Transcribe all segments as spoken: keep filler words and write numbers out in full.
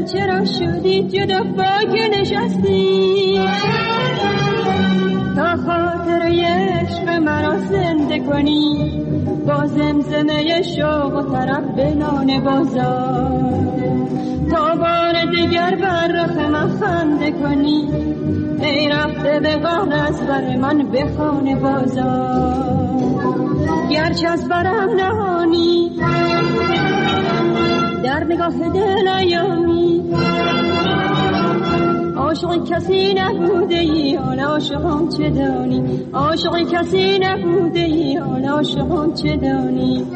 من چرا شدی جدا فاک نشستی تا خاطر عشق مرا زنده کنی با زمزمه شوق و طرب به نان بازار تا بار دیگر بر رخ من خنده کنی ای رفته به غار از بر من بخوان بازار گرچه از برم نهانی در نگاه دل ایامی عاشق کسی نبوده ای حالا عاشقم چه دانی عاشق کسی نبوده ای حالا عاشقم چه دانی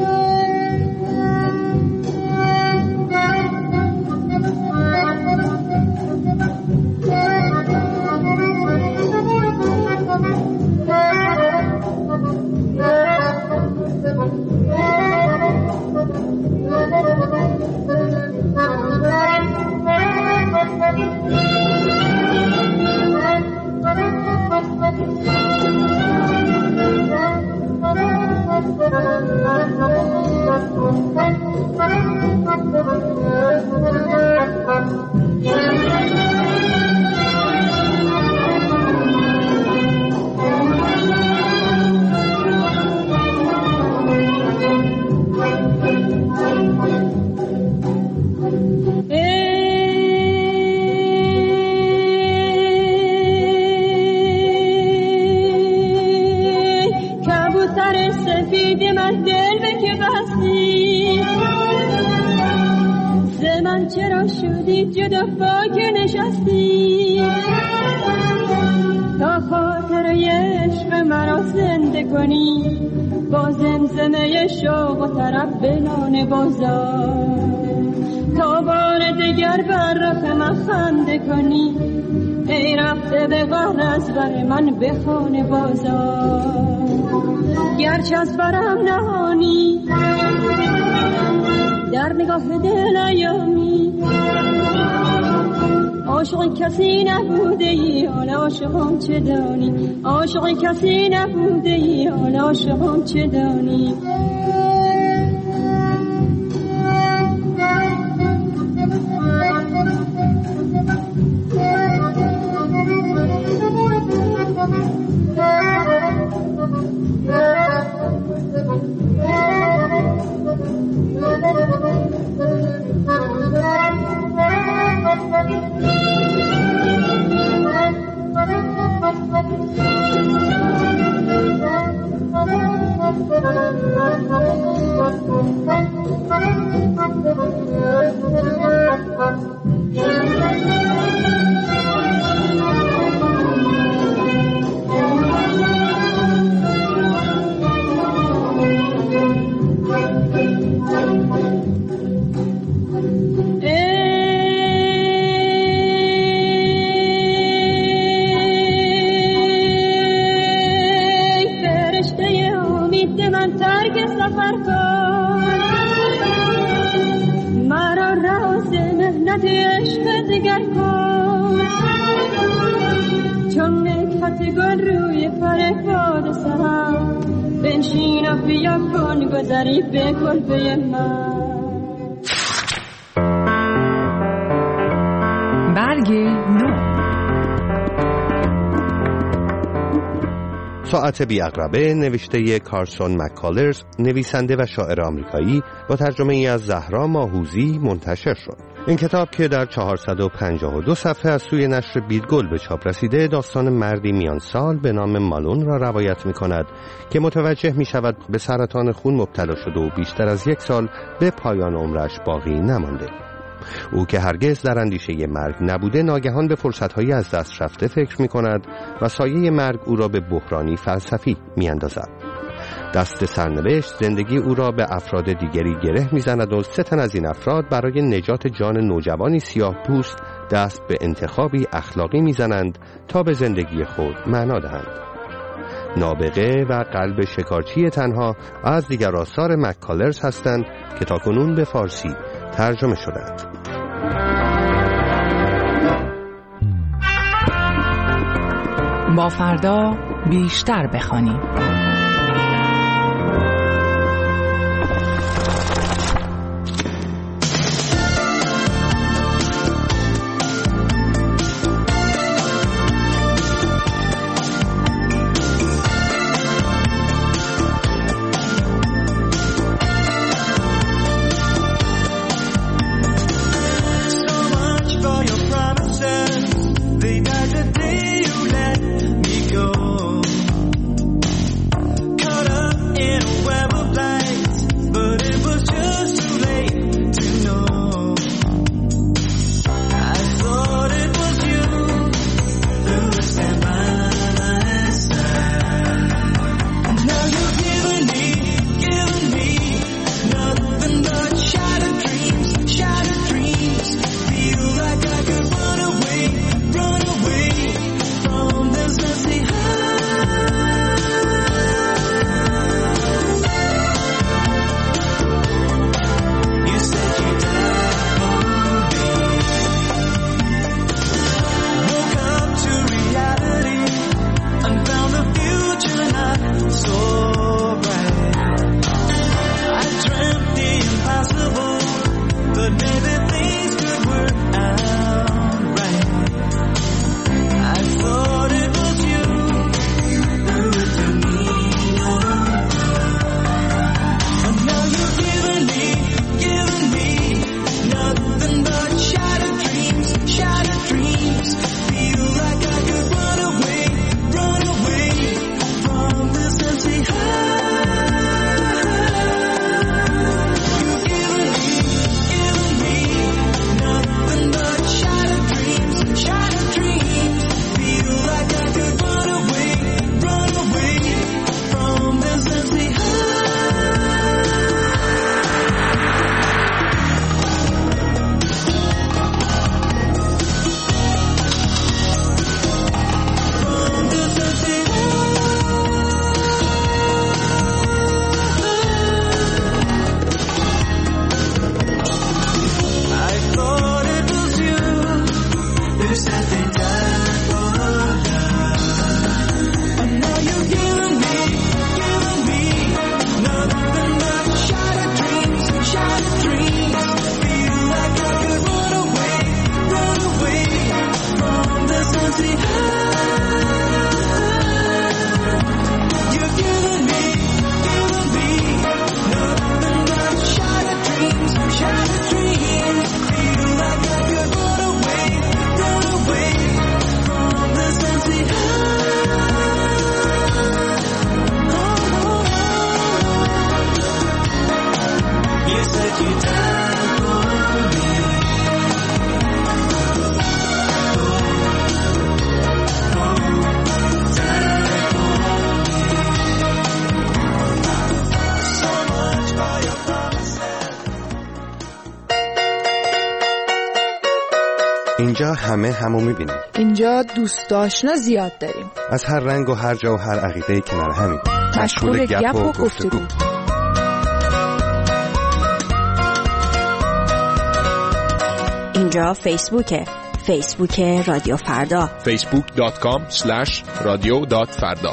چرا شدی جدا فاک نشستی تا خاطر عشق مرا زنده کنی با زمزمه شوق و طرب به نان بازار تا بار دیگر بر رخ من خنده کنی ای رفته به غار از بر من بخوان بازار گرچه از برم نهانی در نگاه دل ایامی عاشق کسی نبوده ای حالا عاشقم چه دانی عاشق کسی نبوده ای حالا عاشقم چه دانی گذری به کلبه من برگ نو ساعت بی‌عقربه نوشته کارسون مک‌کالرز، نویسنده و شاعر آمریکایی، با ترجمه ای از زهرا ماهوزی منتشر شد. این کتاب که در چهارصد و پنجاه و دو صفحه از سوی نشر بیدگل به چاپ رسیده، داستان مردی میان سال به نام مالون را روایت می کند که متوجه می شود به سرطان خون مبتلا شده و بیشتر از یک سال به پایان عمرش باقی نمانده. او که هرگز در اندیشه مرگ نبوده، ناگهان به فرصت‌های از دست رفته فکر می کند و سایه مرگ او را به بحرانی فلسفی می اندازد. دست سرنوشت زندگی او را به افراد دیگری گره می‌زند و سه تن از این افراد برای نجات جان نوجوانی سیاه پوست دست به انتخابی اخلاقی می‌زنند تا به زندگی خود معنا دهند. نابغه و قلب شکارچی تنها از دیگر آثار مک‌کالرز هستند که تاکنون به فارسی ترجمه شدند. با فردا بیشتر بخوانیم. اینجا همه همو میبینیم. اینجا دوست آشنا زیاد داریم. از هر رنگ و هر جا و هر عقیده‌ای کنار همیم. مشغول گپ و گفتگو. اینجا فیسبوکه. فیسبوک رادیو فردا. فیسبوک دات کام اسلش رادیو دات فردا.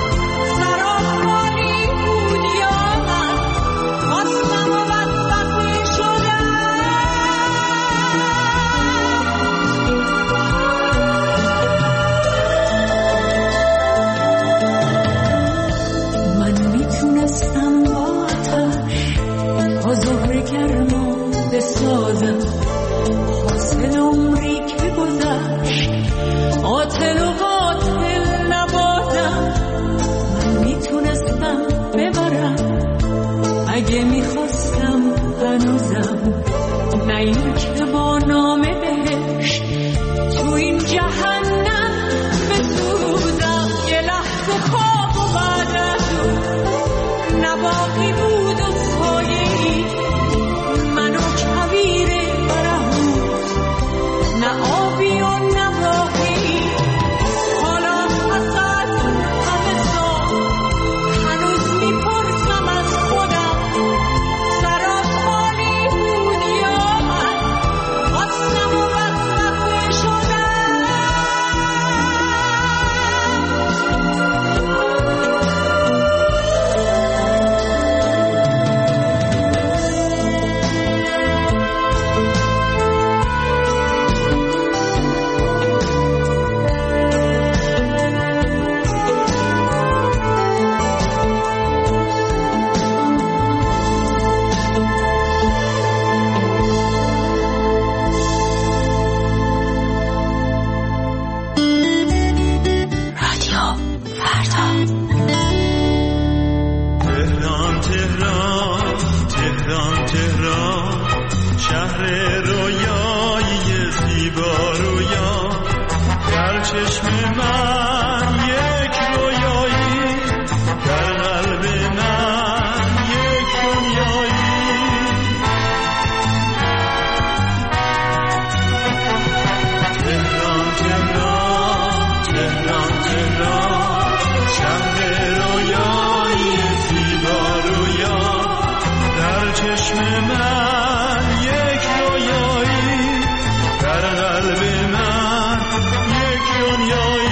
Thank you. چشم من یک رویایی، در قلب من یک دنیایی. تهران تهران تهران تهران، شهر رویایی زیبا رویا، در چشم من یک رویایی، در قلب من یک دنیایی.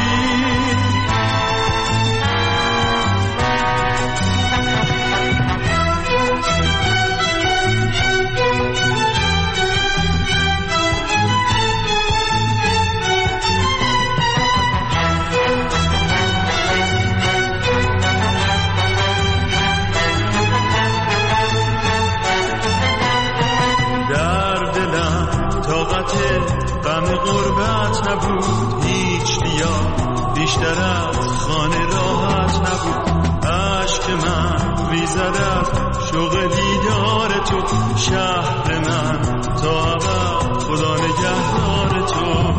غم غربت نبود هیچ بیا، بیشتر از خانه راحت نبود. عشق من میزد از شوق دیدار تو، شهر من تا ابد خدا نگهدار تو.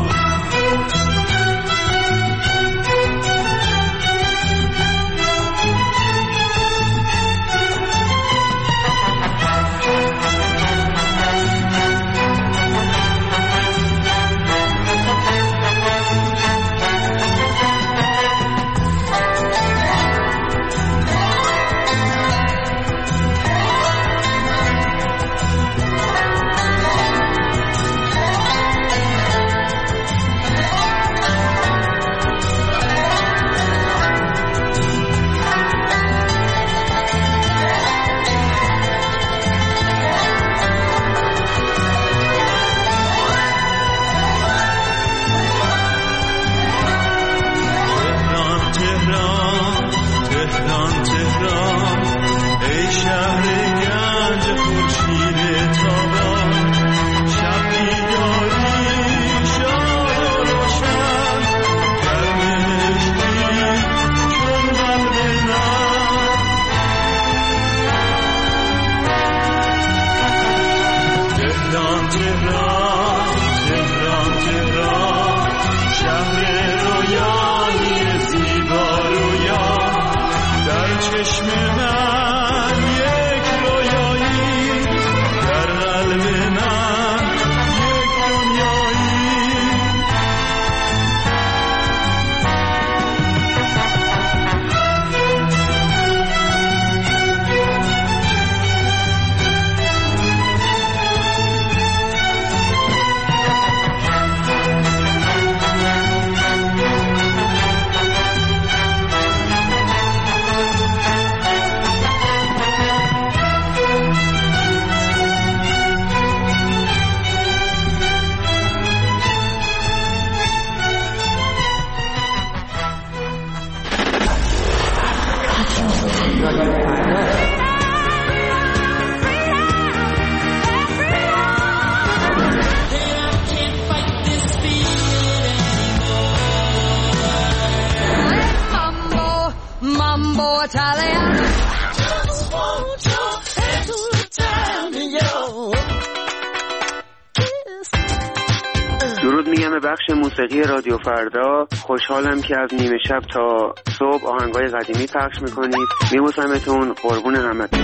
درود میگم به بخش موسیقی رادیو فردا. خوشحالم که از نیمه شب تا صبح آهنگای قدیمی پخش میکنید. میبوسمتون، قربون همتون.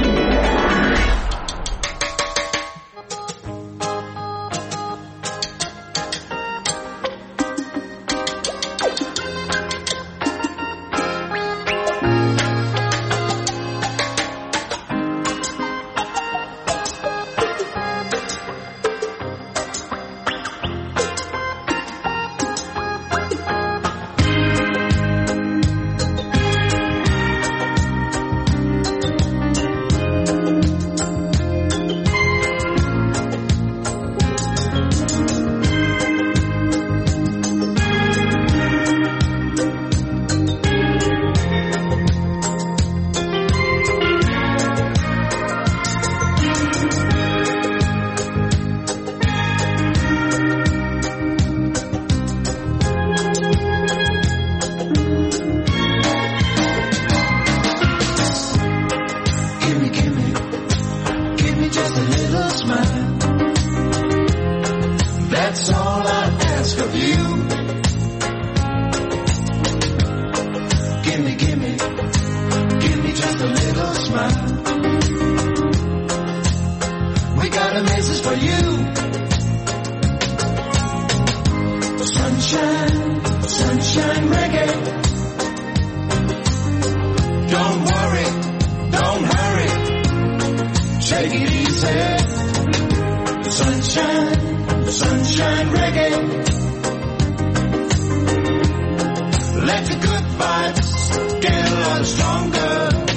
lot stronger.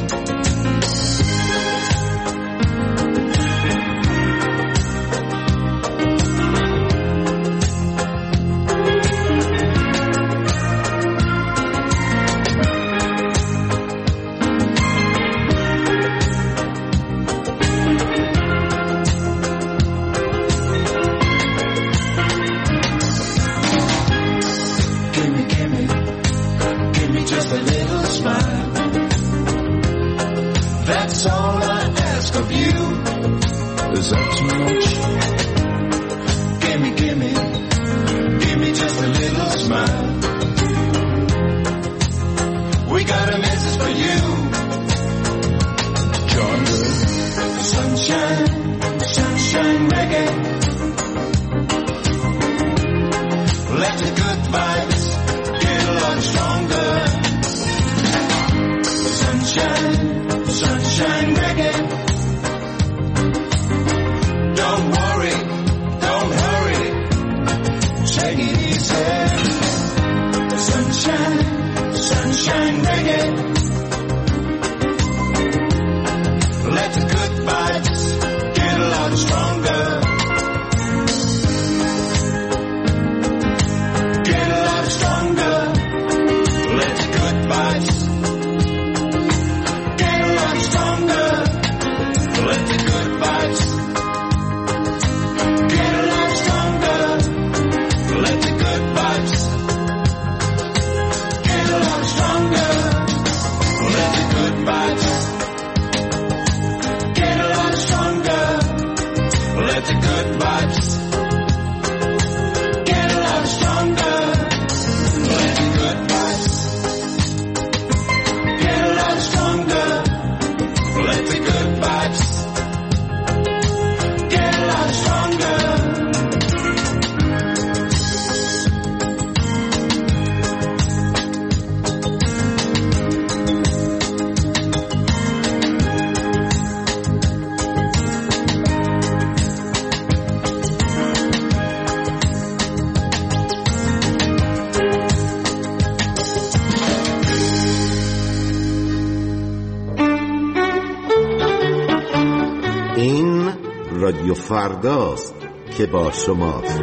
رادیو فرداست که با شماست.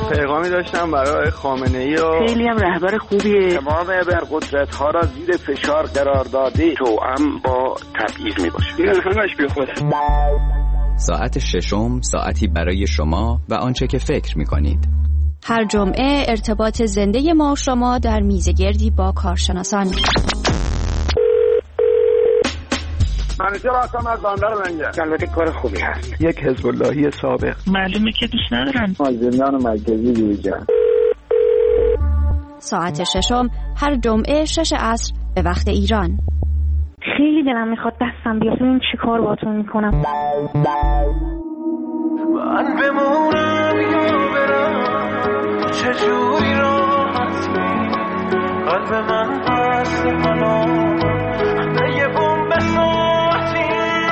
پیغامی داشتم برای خامنه‌ای و خیلی هم رهبر خوبیه. تمام ابرقدرت‌ها را زیر فشار قرار داده توأم با تبعیض میباشه. این همش بی خوده. ساعت ششم ساعتی برای شما و آنچه که فکر می‌کنید. هر جمعه ارتباط زنده ما و شما در میزگردی با کارشناسان. منیجر هستم از بندر منگه. البته کار خوبی هست. یک حزب اللهی سابق. معلومه که دوست ندارن. از زندان مرکزی بیرون. ساعت ششم هر جمعه شش عصر به وقت ایران. خیلی دلم میخواد دستم بیاد ببین چی کار باهاتون میکنم. من بمونم یا برم چجوری راحتی قلب من هست منو به یه بمب ساعتی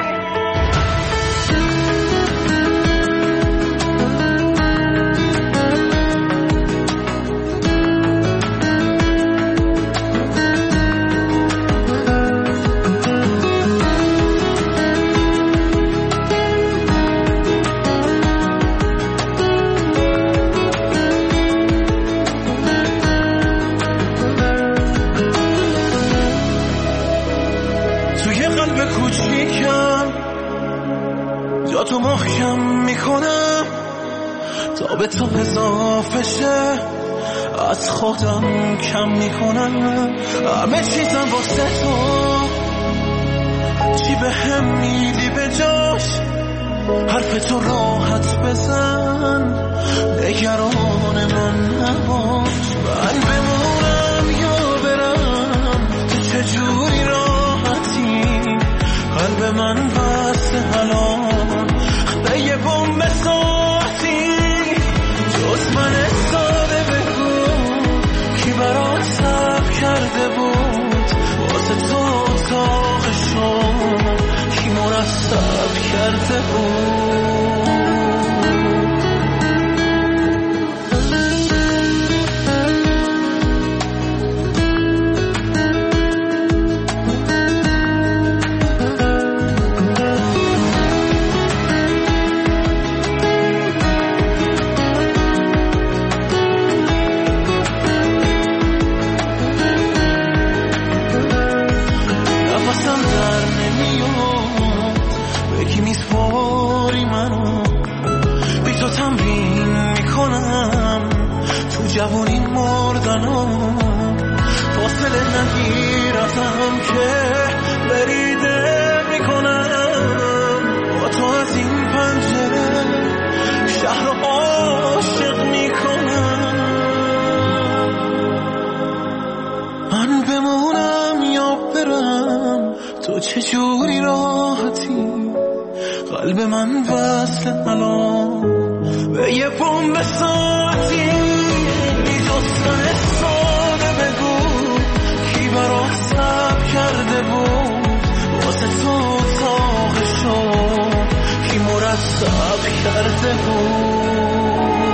جا تو محکم میکنم تا به تو اضافه شه از خودم کم میکنم همه چیزم واسه تو چی به هم میدی به جاش حرف تو راحت بزن نگران من نباش من بمونم یا برم تو چجوری راحتی قلب من بسته الان به یه بمب ساعتی جز من ساده بگو کی برات صبر کرده بود واسه تو اتاقشو کی مرتب کرده بود جوانی مردنم فاصله نگیرم که بریده میکنم با تو از این پنجره شهر رو عاشق میکنم من بمونم یا برم تو چجوری راحتی قلب من وصل الان به یه بمب ساعتی من ساده بگو کی برات صبر کرده بود واسه تو اتاقشو کی مرتب کرده بود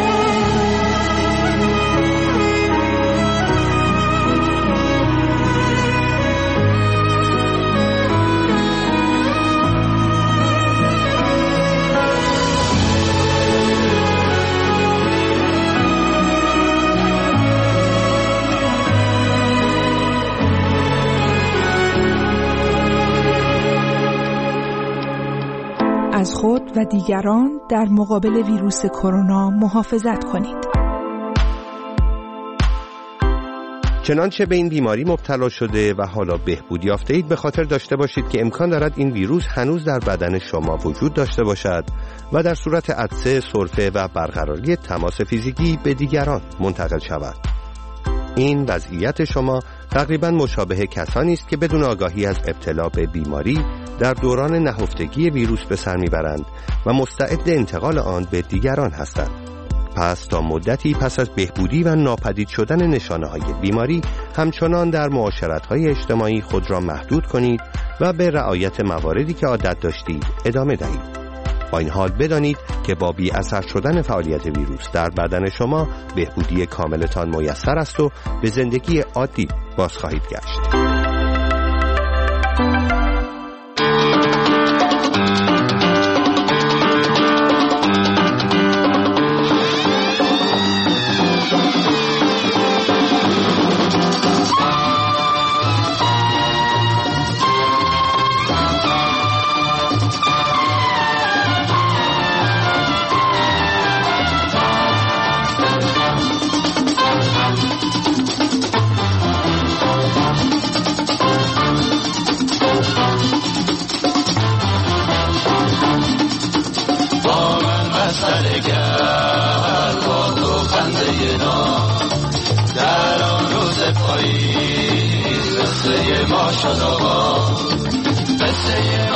از خود و دیگران در مقابل ویروس کرونا محافظت کنید. چنانچه به این بیماری مبتلا شده و حالا بهبود یافته اید به خاطر داشته باشید که امکان دارد این ویروس هنوز در بدن شما وجود داشته باشد و در صورت عطسه، سرفه و برقراری تماس فیزیکی به دیگران منتقل شود. این وضعیت شما تقریباً مشابه کسانی است که بدون آگاهی از ابتلا به بیماری در دوران نهفتگی ویروس به سر میبرند و مستعد انتقال آن به دیگران هستند. پس تا مدتی پس از بهبودی و ناپدید شدن نشانه‌های بیماری همچنان در معاشرت‌های اجتماعی خود را محدود کنید و به رعایت مواردی که عادت داشتید ادامه دهید. با این حال بدانید که با بی اثر شدن فعالیت ویروس در بدن شما بهبودی کاملتان میسر است و به زندگی عادی باز خواهید گشت. شد آقا، قصه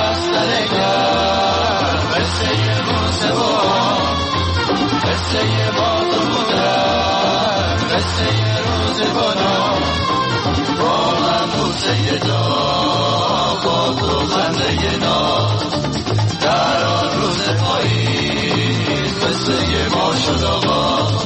بسترگر، قصه بوسه با، قصه باد و بودن، قصه روزگاران، با من بوسه جا، با تو خنده ناز، در آن روز پاییز قصه ما شد آقا.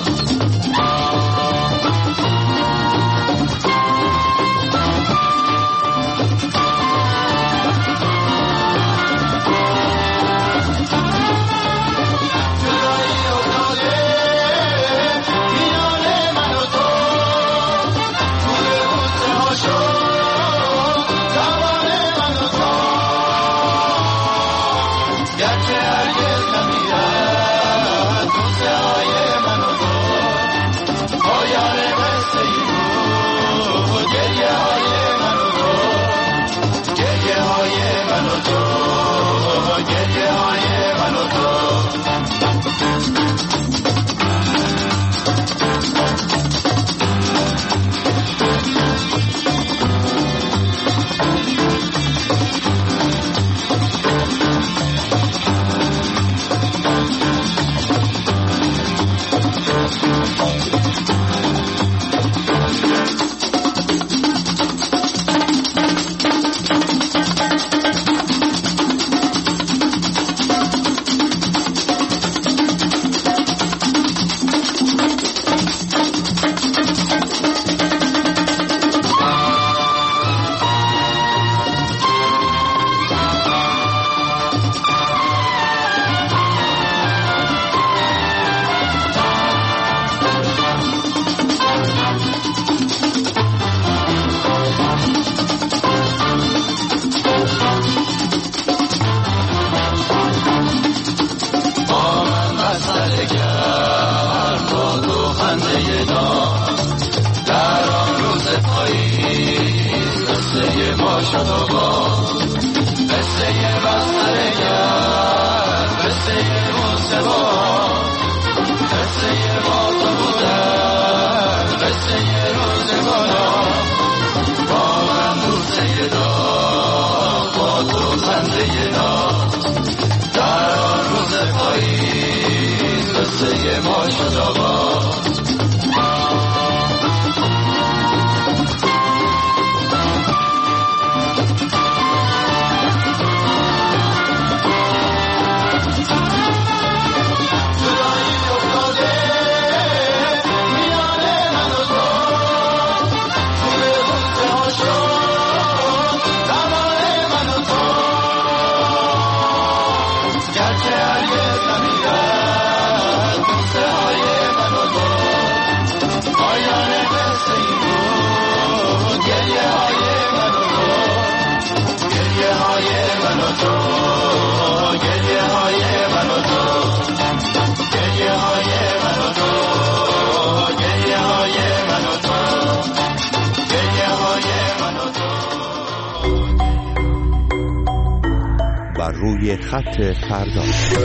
روی خط فردا.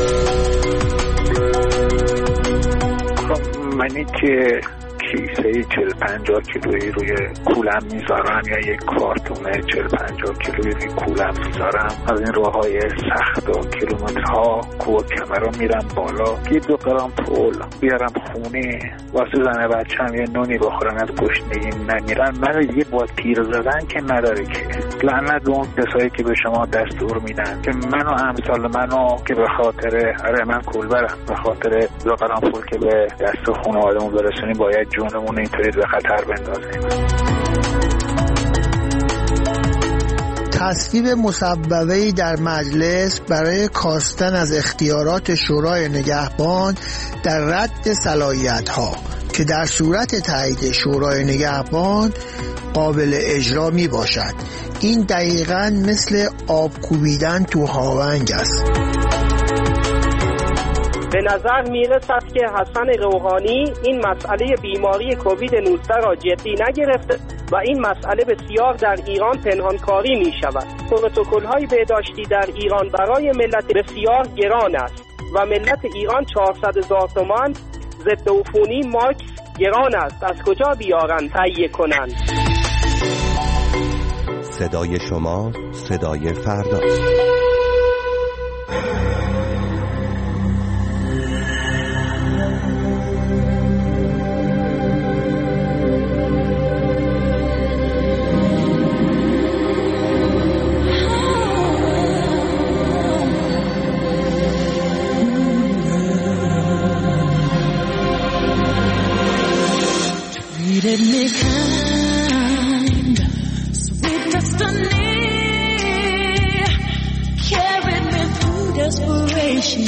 خب منی که کیسه چهل پنجاه کیلویی روی کولم میذارم یا یک کارتون چهل پنجاه کیلویی روی کولم میذارم، از این راههای سخت و کیلومترها کوه کمر رو میرم بالا، یه دو گرم پول بیارم خونه واسه زن بچه‌م یه نونی بخورن، از گشنگی نمیرن. من یه با تیر زدن که نداره که. لعنت اون کسایی که به شما دستور میدن که منو امثال منو که به خاطر آره من کولبرم، به خاطر دو گرم پول که به دست خانواده‌مون برسونیم باید جونمون اینطوری به خطر بندازیم. تصویب مصوبه‌ای در مجلس برای کاستن از اختیارات شورای نگهبان در رد صلاحیت‌ها که در صورت تایید شورای نگهبان قابل اجرا می باشد. این دقیقاً مثل آب کوبیدن تو هاونگ است. به نظر میرسد که حسن روحانی این مسئله بیماری کووید نوزده را جدی نگرفته و این مسئله بسیار در ایران پنهانکاری می شود. پروتکل‌های بهداشتی در ایران برای ملت بسیار گران است و ملت ایران چهارصد هزار تومان ضد عفونی ماکس گران است. از کجا بیارن تهیه کنند؟ صدای شما، صدای فرداست. Treated me kind, sweet destiny, carried me through desperation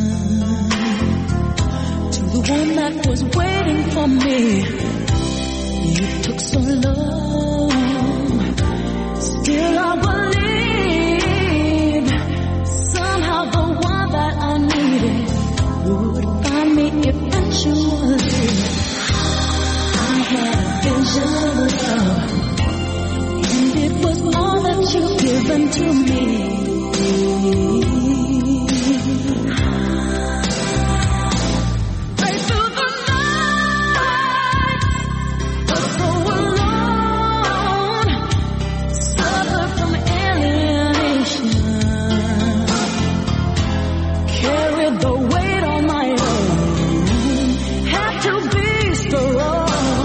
to the one that was waiting for me. It took so long, still I believe somehow the one that I needed would find me eventually. I had a vision of love, and it was all that you've given to me. Right through the night, was so alone, suffered from alienation, carried the weight on my own, had to be strong.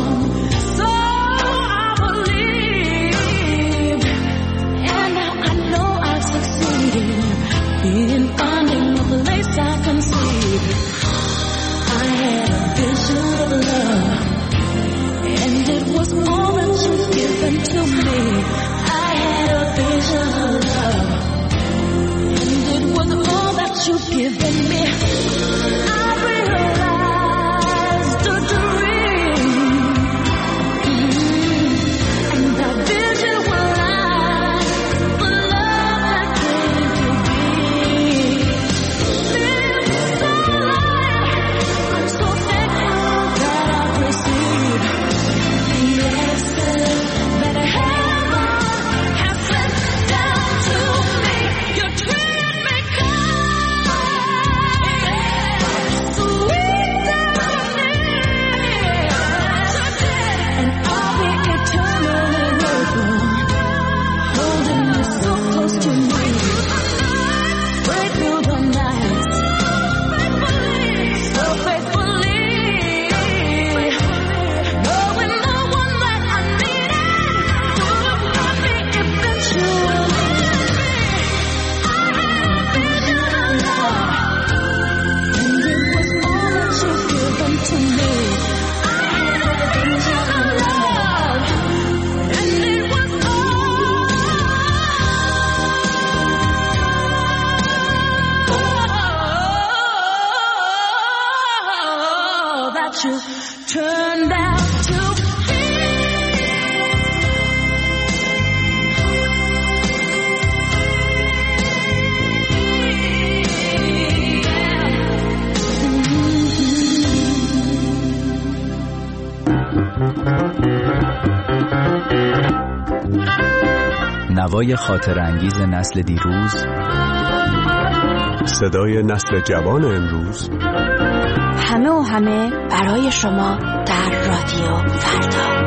In finding a place I can see, I had a vision of love, and it was all that you've given to me. I had a vision of love, and it was all that you've given me. I realized a dream, mm-hmm. and that vision was like the love that came to me. Turned out to be نوای خاطر انگیز نسل دیروز، صدای نسل جوان امروز، همه و همه برای شما در رادیو فردا.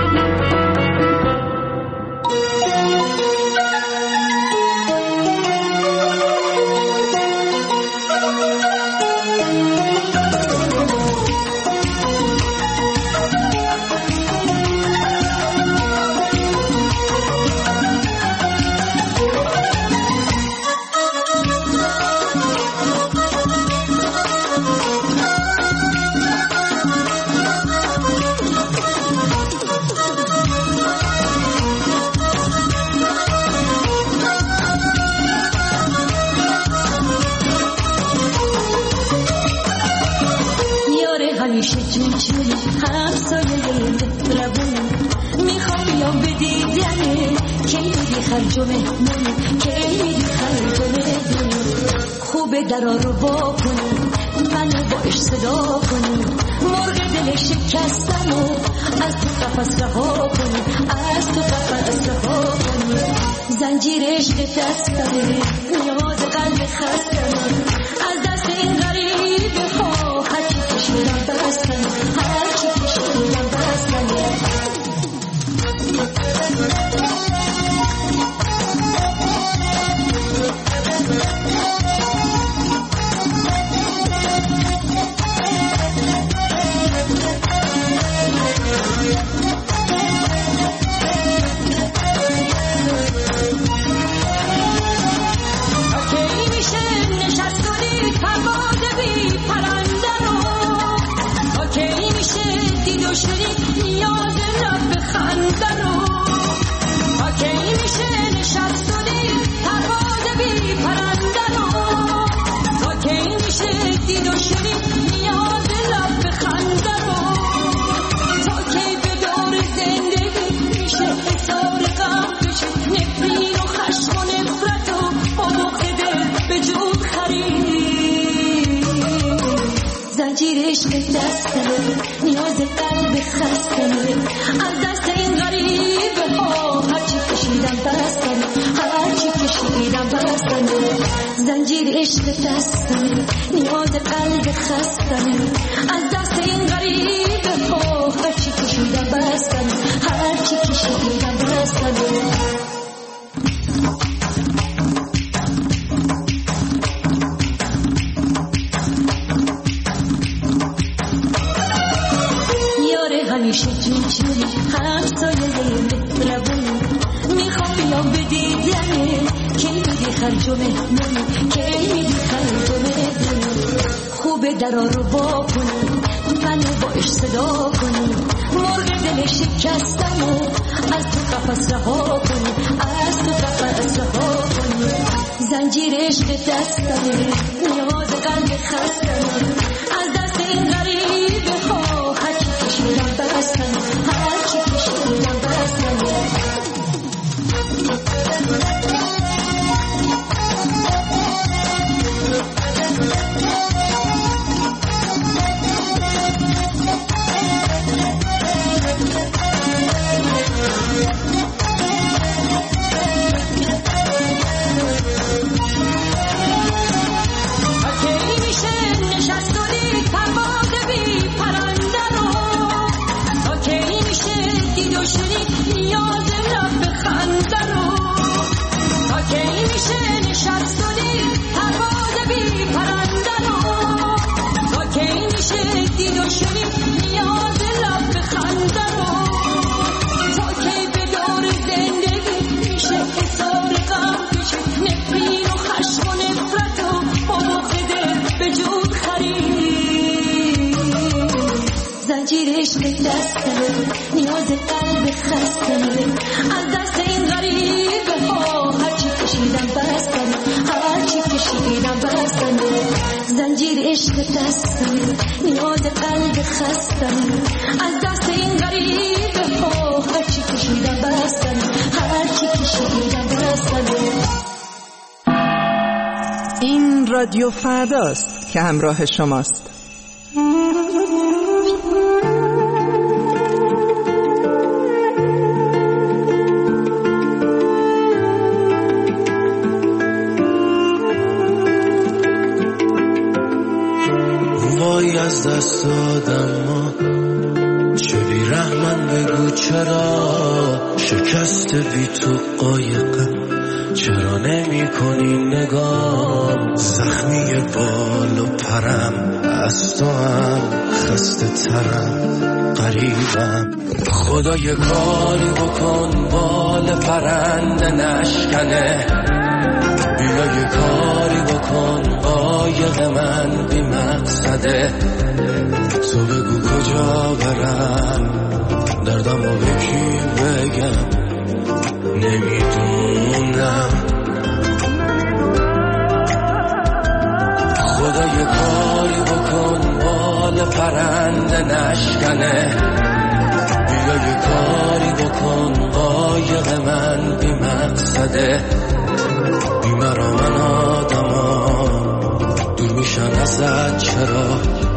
همیشه جون جون همسایه مهربون میخوام بیام به دیدنه که میدی خرج و مهمون که میدی خرج و مهمون خوبه درا رو با کنی منو باش صدا کنی مرغ دل شکستم و از تو قفص رها کنی از تو قفص رها کنی زنجیر عشق دستمه یاد قلب خستمه از دست این غریبه ها هرچی کشیدم بستم هرچی کشیدم بستم و شنید نیاز لب خنده رو تا کی میشه نشست و دید پرواز بی پرنده رو تا کی میشه دید و شنید نیاز لب خنده رو تا کی به دور زندگی میشه احسار غم بشه نفرین و خشم و نفرت و بغض دل به جون خرید زنجیر عشق دستمه نیاز قلب خستمه از دست این غریبه ها هرچی کشیدم بستمه هرچی کشیدم بستمه زنجیر عشق دستمه نیاز قلب خستمه از دست این غریبه ها هرچی کشیدم بستمه هرچی کشیدم بستمه همیشه جون جونی همسایه مهربونی میخوام بیام به دیدنه کی میدی خرج و مهمونی کی میدی خرج و مهمونی خوبه درا رو با کنی منو باش صدا کنی مرغ دل شکستم و از تو قفص رها کنی از تو قفص رها کنی زنجیر عشق دستمه نیاز قلب خستمه از دست این غریبه ها هرچی کشیدم بستم هرچی کشیدم بستم نیاز قلب خستمه از دست این غریبه ها هرچی کشیدم بستمه هرچی کشیدم بستمه زنجیر عشق دستمه نیاز قلب خستمه از دست این غریبه ها هرچی کشیدم بستمه هرچی کشیدم بستمه این رادیو فرداست که همراه شماست. از دست دادم ما چه بی رحمن بگو چرا شکست بی تو قایقم چرا نمی کنی نگاه زخمی بال و پرم از تو هم خسته ترم قریبم خدا یه کاری بکن بال پرنده نشکنه بیا یه کاری بکن قایق من بی مقصده تو بگو کجا برم دردم رو به کی بگم نمیدونم خدا یه کاری بکن بال پرنده نشکنه بیا یه کاری بکن قایق من بی مقصده بی مرا من آدما دور میشن ازت چرا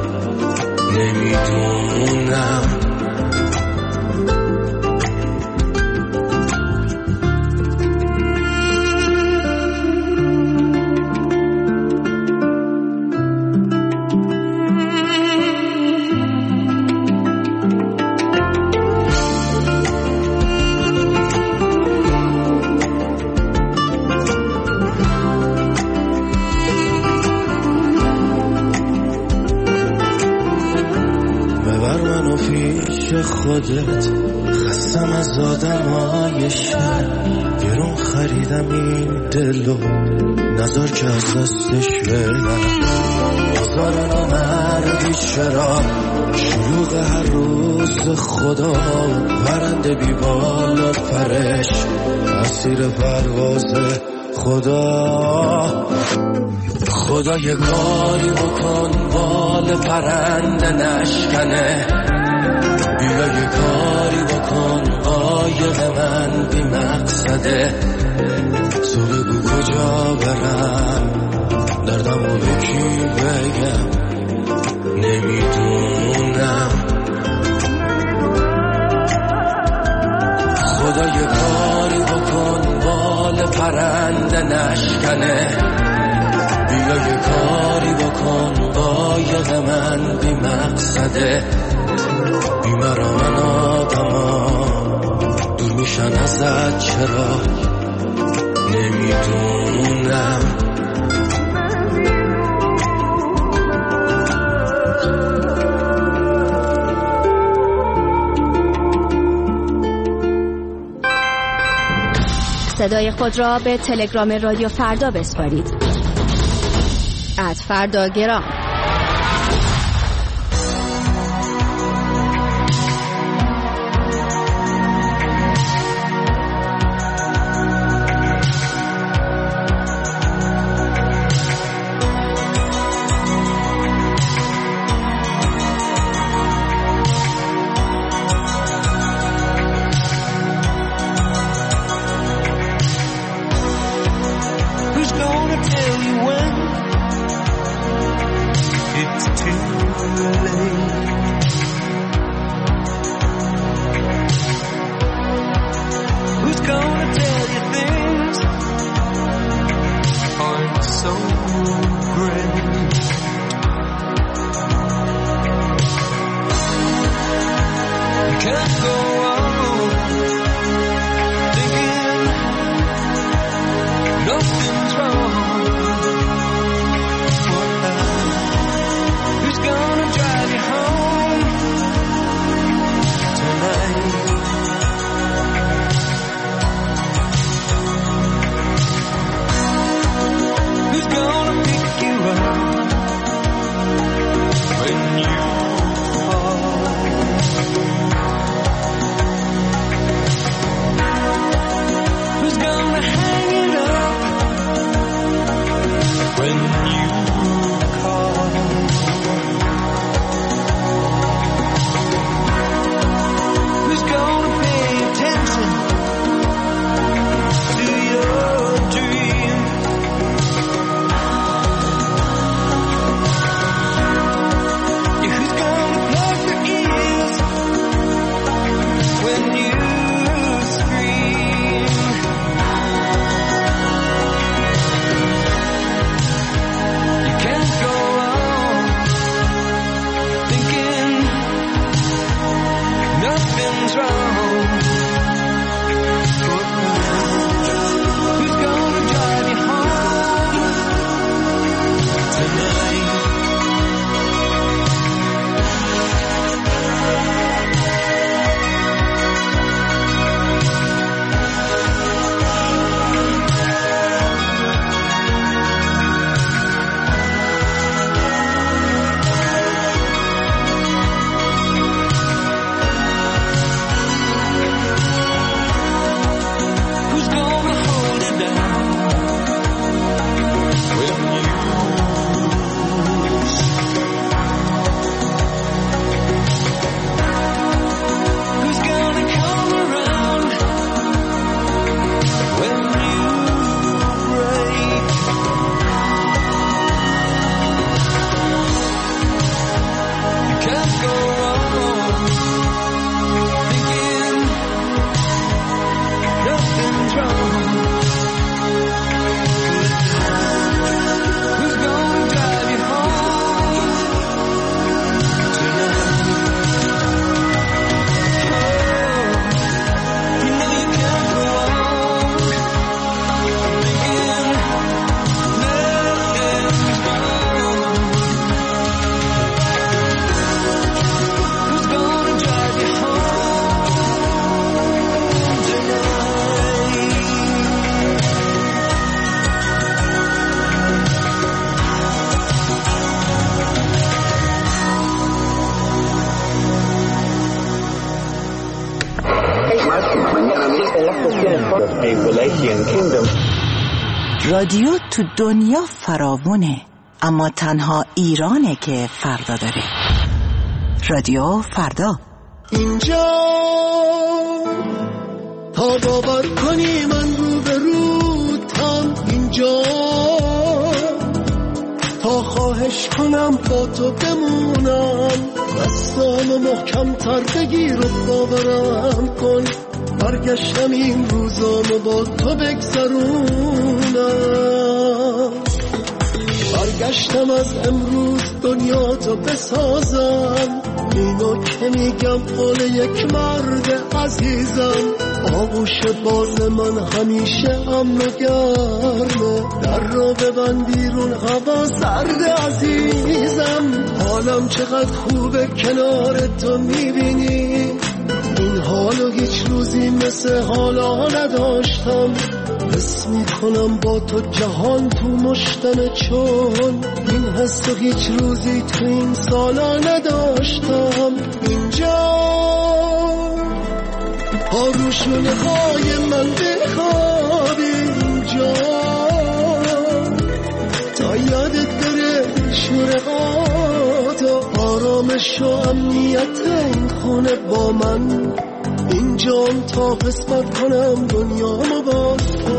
نمیدونم خودت خستم از آدمای شهر گرون خریدم این دلو نظر که از دستش برم بازار نامردی چرا شلوغ هر روز روز خدا پرنده بی بال و پرش اسیر پرواز خدا. خدا یه کاری بکن بال پرنده نشکنه، بیا یه کاری بکن قایق من بی مقصده. سوره بو کجا برم دردمو به کی بگم نمیدونم. خدا یه کاری بکن بال پرنده نشکنه، بیا یه کاری بکن قایق من بی مقصده. بی مرا من آدما دور میشن ازت چرا نمیدونم. صدای خود را به تلگرام رادیو فردا بسپارید. ات فردا گرام. رادیو تو دنیا فراوونه، اما تنها ایرانه که فردا داره. رادیو فردا. اینجا تا باور کنی من رو به رو تام، اینجا تا خواهش کنم با تو بمونم، دستامو محکم تر بگیر و باورم کن، برگشتم این روزامو با تو بگذرونم، برگشتم از امروز دنیا تو بسازم، اینو که میگم قول یک مرد عزیزم، آغوش باز من همیشه امن و گرمه، در رو ببند بیرون هوا سرد عزیزم، حالم چقدر خوبه کنار تو میبینی، این حالو هیچ روزی مثل حالا نداشتم، حس میکنم با تو جهان تو مشتمه، چون این حسو هیچ روزی تو این سالا نداشتم. اینجا ها روشونه های من بخوابی، اینجا تا یادت بره شوره ها تو، آرامش و امنیت این خونه با من، اینجام تا قسمت کنم دنیامو با تو.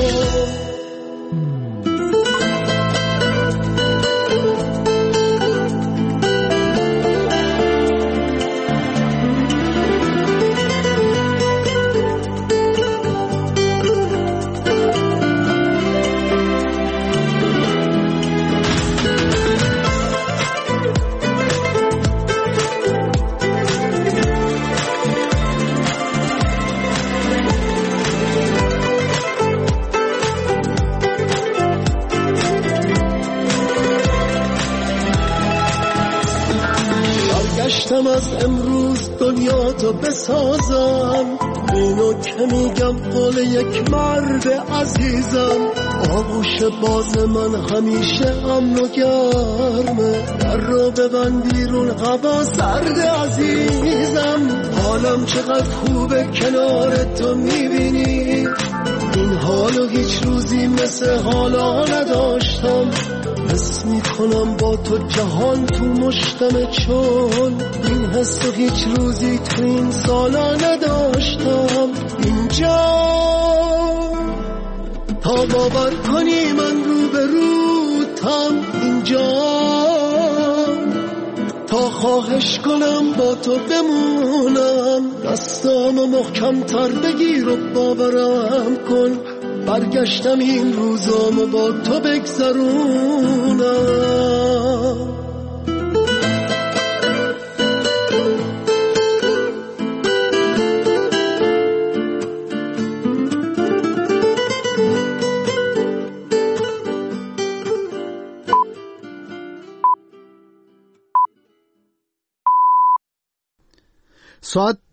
برگشتم از امروز دنیا تو بسازم، اینو که میگم قول یک مرد عزیزم، آغوش باز من همیشه امن و گرمه، در رو ببند بیرون هوا سرد عزیزم، حالم چقدر خوبه کنار تو میبینی، این حالو هیچ روزی مثل حالا نداشتم، حس میکنم با تو جهان تو مشتمه، چون این حسو هیچ روزی تو این سالا نداشتم. اینجا تا باور کنی من رو به رو تام، اینجا تا خواهش کنم با تو بمونم، دستامو محکم تر بگیر و باورم کن، برگشتم این روزامو با تو بگذرونم. ساعت